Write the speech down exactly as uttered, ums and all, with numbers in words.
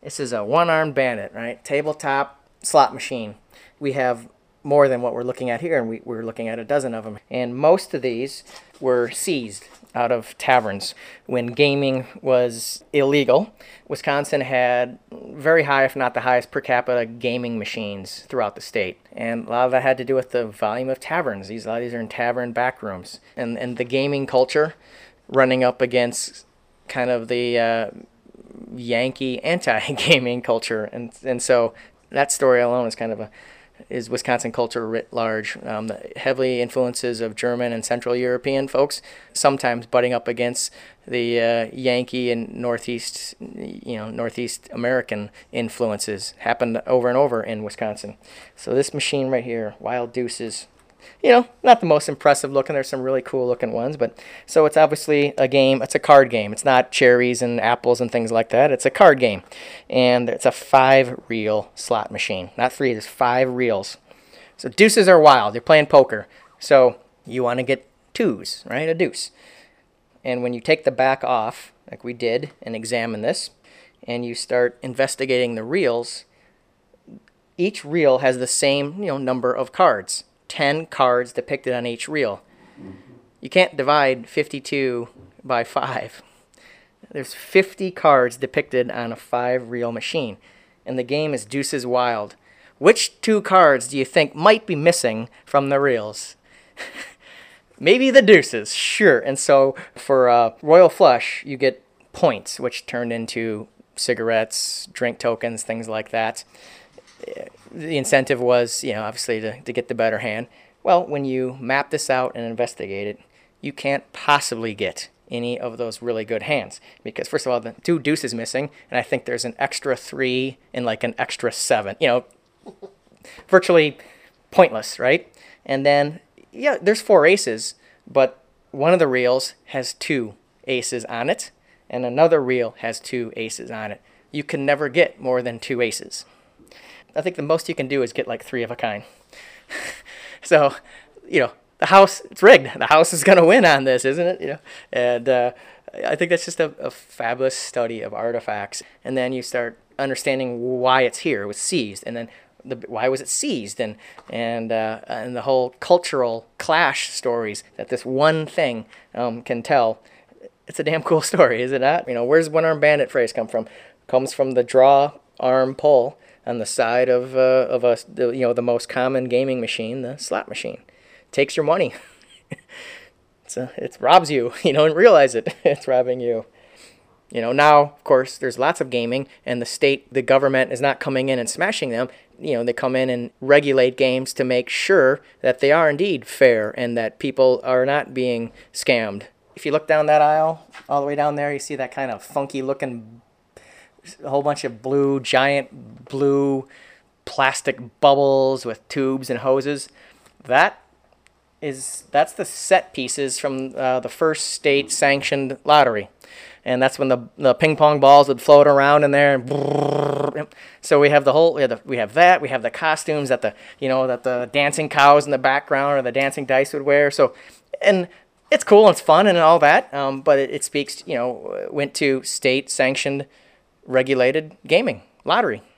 This is a one-armed bandit, right? Tabletop slot machine. We have more than what we're looking at here, and we, we're looking at a dozen of them. And most of these were seized out of taverns. When gaming was illegal, Wisconsin had very high, if not the highest per capita gaming machines throughout the state. And a lot of that had to do with the volume of taverns. These, a lot of these are in tavern back rooms. And, and the gaming culture running up against kind of the uh, Yankee anti-gaming culture. And, and so that story alone is kind of a is Wisconsin culture writ large. Um, the heavily influences of German and Central European folks, sometimes butting up against the uh, Yankee and Northeast, you know, Northeast American influences happened over and over in Wisconsin. So this machine right here, Wild Deuces, you know, not the most impressive looking. There's some really cool looking ones, but so it's obviously a game. It's a card game. It's not cherries and apples and things like that. It's a card game, and it's a five reel slot machine. Not three. There's five reels. So deuces are wild. You're playing poker, so you want to get twos, right? A deuce. And when you take the back off, like we did, and examine this, and you start investigating the reels, each reel has the same, you know, number of cards. ten cards depicted on each reel. You can't divide fifty-two by five. There's fifty cards depicted on a five reel machine, and the game is Deuces Wild. Which two cards do you think might be missing from the reels? Maybe the deuces, sure. And so for uh, Royal Flush, you get points, which turn into cigarettes, drink tokens, things like that. The incentive was, you know, obviously to, to get the better hand. Well, when you map this out and investigate it, you can't possibly get any of those really good hands. Because, first of all, the two deuces missing, and I think there's an extra three and like an extra seven. You know, virtually pointless, right? And then, yeah, there's four aces, but one of the reels has two aces on it, and another reel has two aces on it. You can never get more than two aces. I think the most you can do is get like three of a kind. So, you know, the house, it's rigged. The house is going to win on this, isn't it? You know, and uh, I think that's just a, a fabulous study of artifacts. And then you start understanding why it's here. It was seized, and then the, why was it seized, and and uh, and the whole cultural clash stories that this one thing um, can tell. It's a damn cool story, is it not? You know, where's one-armed bandit phrase come from? Comes from the draw arm pull on the side of uh, of a you know the most common gaming machine, the slot machine. Takes your money. it's a, it robs you. You don't realize it. It's robbing you. You know, now of course there's lots of gaming, and the state, the government is not coming in and smashing them. You know, they come in and regulate games to make sure that they are indeed fair and that people are not being scammed. If you look down that aisle, all the way down there, you see that kind of funky looking, a whole bunch of blue, giant blue plastic bubbles with tubes and hoses. That is, that's the set pieces from uh, the first state sanctioned lottery. And that's when the, the ping pong balls would float around in there. And brrr. So we have the whole, we have, the, we have that, we have the costumes that the, you know, that the dancing cows in the background or the dancing dice would wear. So, and it's cool and it's fun and all that. Um, but it, it speaks, you know, went to state sanctioned regulated gaming, lottery.